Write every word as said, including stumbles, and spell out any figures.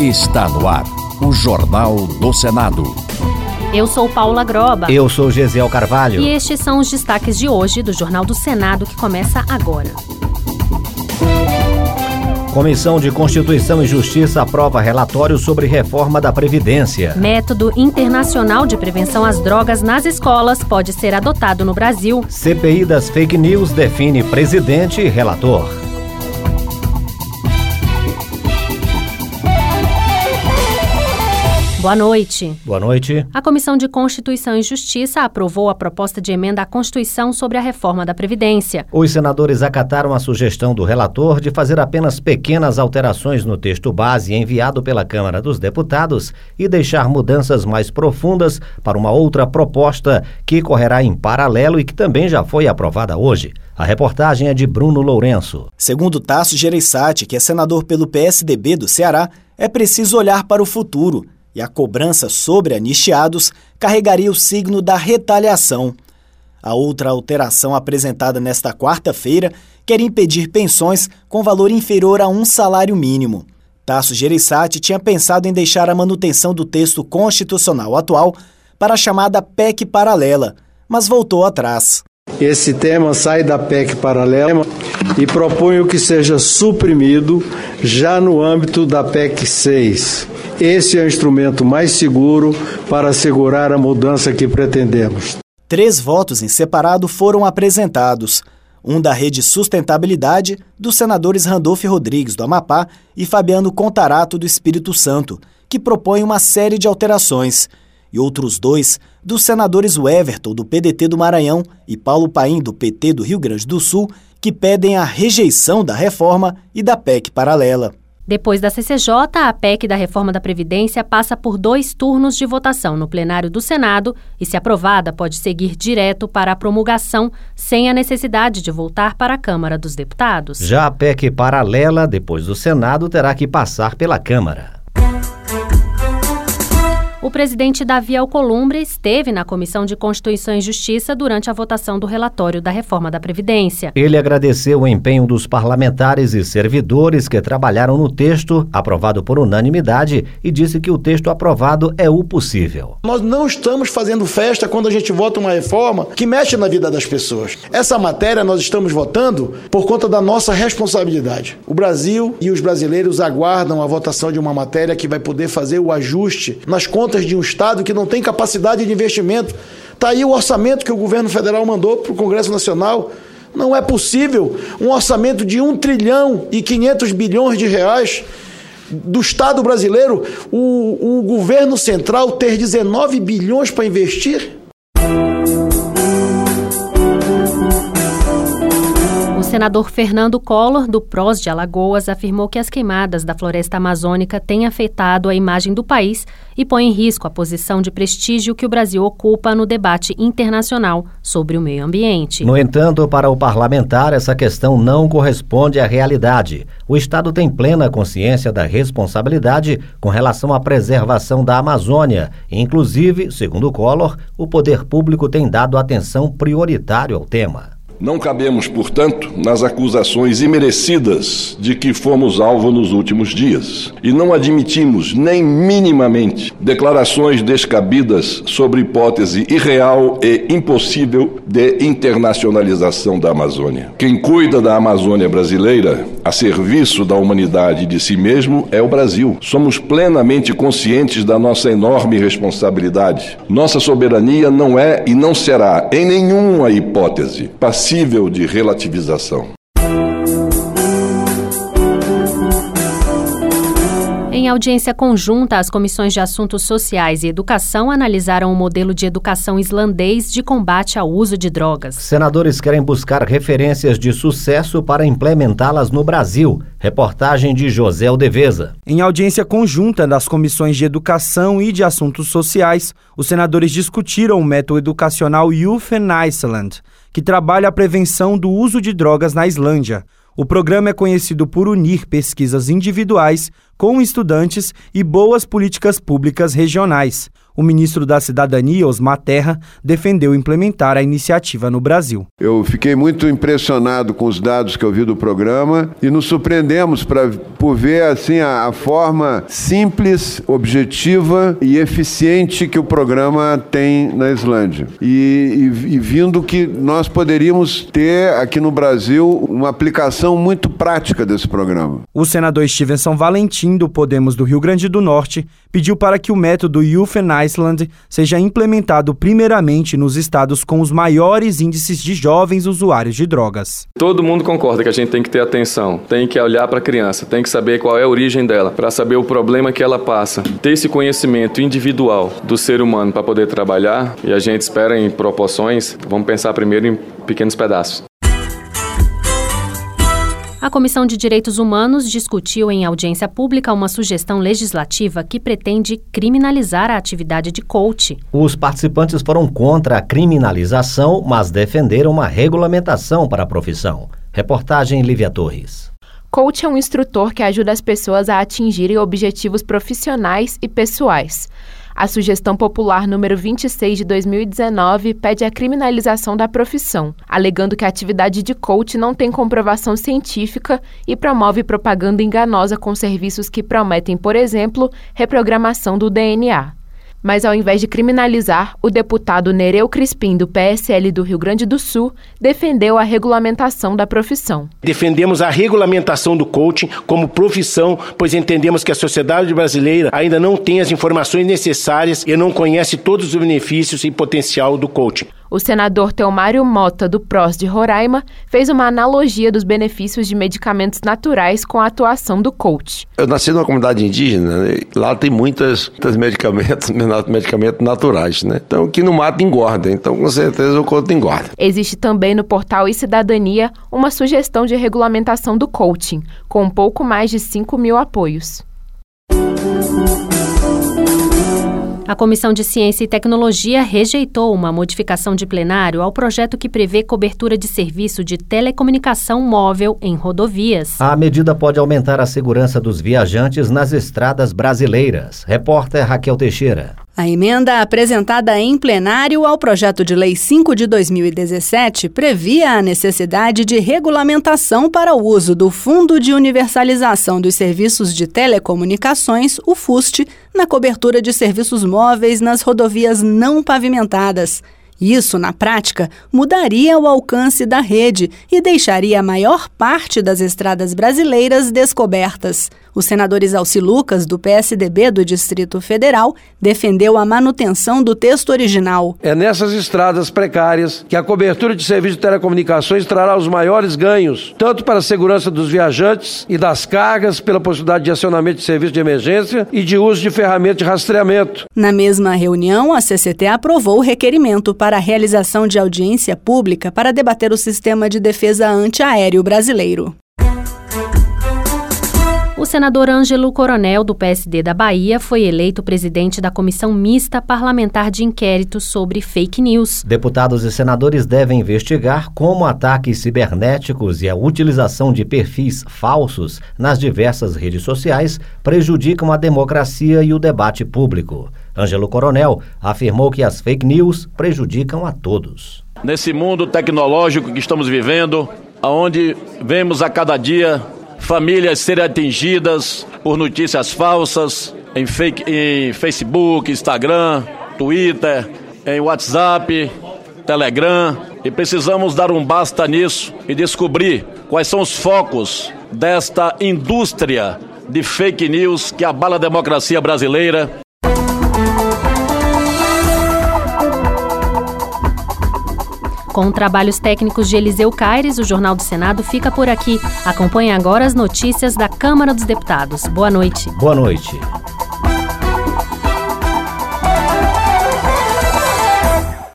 Está no ar o Jornal do Senado. Eu sou Paula Groba. Eu sou Gesiel Carvalho. E estes são os destaques de hoje do Jornal do Senado, que começa agora. Comissão de Constituição e Justiça aprova relatório sobre reforma da Previdência. Método internacional de prevenção às drogas nas escolas pode ser adotado no Brasil. C P I das fake news define presidente e relator. Boa noite. Boa noite. A Comissão de Constituição e Justiça aprovou a proposta de emenda à Constituição sobre a reforma da Previdência. Os senadores acataram a sugestão do relator de fazer apenas pequenas alterações no texto base enviado pela Câmara dos Deputados e deixar mudanças mais profundas para uma outra proposta que correrá em paralelo e que também já foi aprovada hoje. A reportagem é de Bruno Lourenço. Segundo Tasso Gereissati, que é senador pelo P S D B do Ceará, é preciso olhar para o futuro. E a cobrança sobre anistiados carregaria o signo da retaliação. A outra alteração apresentada nesta quarta-feira quer impedir pensões com valor inferior a um salário mínimo. Tasso Gereissati tinha pensado em deixar a manutenção do texto constitucional atual para a chamada P E C paralela, mas voltou atrás. Esse tema sai da P E C paralela e proponho que seja suprimido já no âmbito da P E C seis. Esse é o instrumento mais seguro para assegurar a mudança que pretendemos. Três votos em separado foram apresentados. Um da Rede Sustentabilidade, dos senadores Randolph Rodrigues, do Amapá, e Fabiano Contarato, do Espírito Santo, que propõem uma série de alterações. E outros dois, dos senadores Everton, do P D T do Maranhão, e Paulo Paim, do P T do Rio Grande do Sul, que pedem a rejeição da reforma e da P E C paralela. Depois da C C J, a P E C da reforma da Previdência passa por dois turnos de votação no plenário do Senado e, se aprovada, pode seguir direto para a promulgação, sem a necessidade de voltar para a Câmara dos Deputados. Já a P E C paralela, depois do Senado, terá que passar pela Câmara. O presidente Davi Alcolumbre esteve na Comissão de Constituição e Justiça durante a votação do relatório da reforma da Previdência. Ele agradeceu o empenho dos parlamentares e servidores que trabalharam no texto, aprovado por unanimidade, e disse que o texto aprovado é o possível. Nós não estamos fazendo festa quando a gente vota uma reforma que mexe na vida das pessoas. Essa matéria nós estamos votando por conta da nossa responsabilidade. O Brasil e os brasileiros aguardam a votação de uma matéria que vai poder fazer o ajuste nas contas de um Estado que não tem capacidade de investimento. Está aí o orçamento que o governo federal mandou para o Congresso Nacional. Não é possível um orçamento de um trilhão e quinhentos bilhões de reais do Estado brasileiro, o, o governo central ter dezenove bilhões para investir. O senador Fernando Collor, do P R O S de Alagoas, afirmou que as queimadas da floresta amazônica têm afetado a imagem do país e põe em risco a posição de prestígio que o Brasil ocupa no debate internacional sobre o meio ambiente. No entanto, para o parlamentar, essa questão não corresponde à realidade. O Estado tem plena consciência da responsabilidade com relação à preservação da Amazônia. Inclusive, segundo Collor, o poder público tem dado atenção prioritária ao tema. Não cabemos, portanto, nas acusações imerecidas de que fomos alvo nos últimos dias. E não admitimos, nem minimamente, declarações descabidas sobre hipótese irreal e impossível de internacionalização da Amazônia. Quem cuida da Amazônia brasileira, a serviço da humanidade e de si mesmo, é o Brasil. Somos plenamente conscientes da nossa enorme responsabilidade. Nossa soberania não é e não será, em nenhuma hipótese, passível de relativização. Em audiência conjunta, as comissões de Assuntos Sociais e Educação analisaram o modelo de educação islandês de combate ao uso de drogas. Senadores querem buscar referências de sucesso para implementá-las no Brasil. Reportagem de José Aldeveza. Em audiência conjunta das comissões de Educação e de Assuntos Sociais, os senadores discutiram o método educacional Youth in Iceland, que trabalha a prevenção do uso de drogas na Islândia. O programa é conhecido por unir pesquisas individuais com estudantes e boas políticas públicas regionais. O ministro da Cidadania, Osmar Terra, defendeu implementar a iniciativa no Brasil. Eu fiquei muito impressionado com os dados que eu vi do programa e nos surpreendemos pra, por ver assim, a, a forma simples, objetiva e eficiente que o programa tem na Islândia. E, e, e vindo que nós poderíamos ter aqui no Brasil uma aplicação muito prática desse programa. O senador Stevenson Valentim, do Podemos do Rio Grande do Norte, pediu para que o método Youth in Iceland seja implementado primeiramente nos estados com os maiores índices de jovens usuários de drogas. Todo mundo concorda que a gente tem que ter atenção, tem que olhar para a criança, tem que saber qual é a origem dela, para saber o problema que ela passa, ter esse conhecimento individual do ser humano para poder trabalhar, e a gente espera em proporções, vamos pensar primeiro em pequenos pedaços. A Comissão de Direitos Humanos discutiu em audiência pública uma sugestão legislativa que pretende criminalizar a atividade de coach. Os participantes foram contra a criminalização, mas defenderam uma regulamentação para a profissão. Reportagem Lívia Torres. Coach é um instrutor que ajuda as pessoas a atingirem objetivos profissionais e pessoais. A sugestão popular número vinte e seis de dois mil e dezenove pede a criminalização da profissão, alegando que a atividade de coach não tem comprovação científica e promove propaganda enganosa com serviços que prometem, por exemplo, reprogramação do D N A. Mas ao invés de criminalizar, o deputado Nereu Crispim, do P S L do Rio Grande do Sul, defendeu a regulamentação da profissão. Defendemos a regulamentação do coaching como profissão, pois entendemos que a sociedade brasileira ainda não tem as informações necessárias e não conhece todos os benefícios e potencial do coaching. O senador Teomário Mota, do P R O S de Roraima, fez uma analogia dos benefícios de medicamentos naturais com a atuação do coach. Eu nasci numa comunidade indígena, né? Lá tem muitos medicamentos, medicamentos naturais, né? Então, que não mata, engorda. Então, com certeza, o coach engorda. Existe também no portal iCidadania uma sugestão de regulamentação do coaching, com um pouco mais de cinco mil apoios. A Comissão de Ciência e Tecnologia rejeitou uma modificação de plenário ao projeto que prevê cobertura de serviço de telecomunicação móvel em rodovias. A medida pode aumentar a segurança dos viajantes nas estradas brasileiras. Repórter Raquel Teixeira. A emenda apresentada em plenário ao projeto de lei cinco de dois mil e dezessete previa a necessidade de regulamentação para o uso do Fundo de Universalização dos Serviços de Telecomunicações, o FUST, na cobertura de serviços móveis nas rodovias não pavimentadas. Isso, na prática, mudaria o alcance da rede e deixaria a maior parte das estradas brasileiras descobertas. O senador Isalci Lucas, do P S D B do Distrito Federal, defendeu a manutenção do texto original. É nessas estradas precárias que a cobertura de serviços de telecomunicações trará os maiores ganhos, tanto para a segurança dos viajantes e das cargas, pela possibilidade de acionamento de serviço de emergência e de uso de ferramentas de rastreamento. Na mesma reunião, a C C T aprovou o requerimento para a realização de audiência pública para debater o sistema de defesa antiaéreo brasileiro. O senador Ângelo Coronel, do P S D da Bahia, foi eleito presidente da Comissão Mista Parlamentar de Inquérito sobre Fake News. Deputados e senadores devem investigar como ataques cibernéticos e a utilização de perfis falsos nas diversas redes sociais prejudicam a democracia e o debate público. Ângelo Coronel afirmou que as fake news prejudicam a todos. Nesse mundo tecnológico que estamos vivendo, onde vemos a cada dia famílias serem atingidas por notícias falsas em, fake, em Facebook, Instagram, Twitter, em WhatsApp, Telegram. E precisamos dar um basta nisso e descobrir quais são os focos desta indústria de fake news que abala a democracia brasileira. Com trabalhos técnicos de Eliseu Caires, o Jornal do Senado fica por aqui. Acompanhe agora as notícias da Câmara dos Deputados. Boa noite. Boa noite.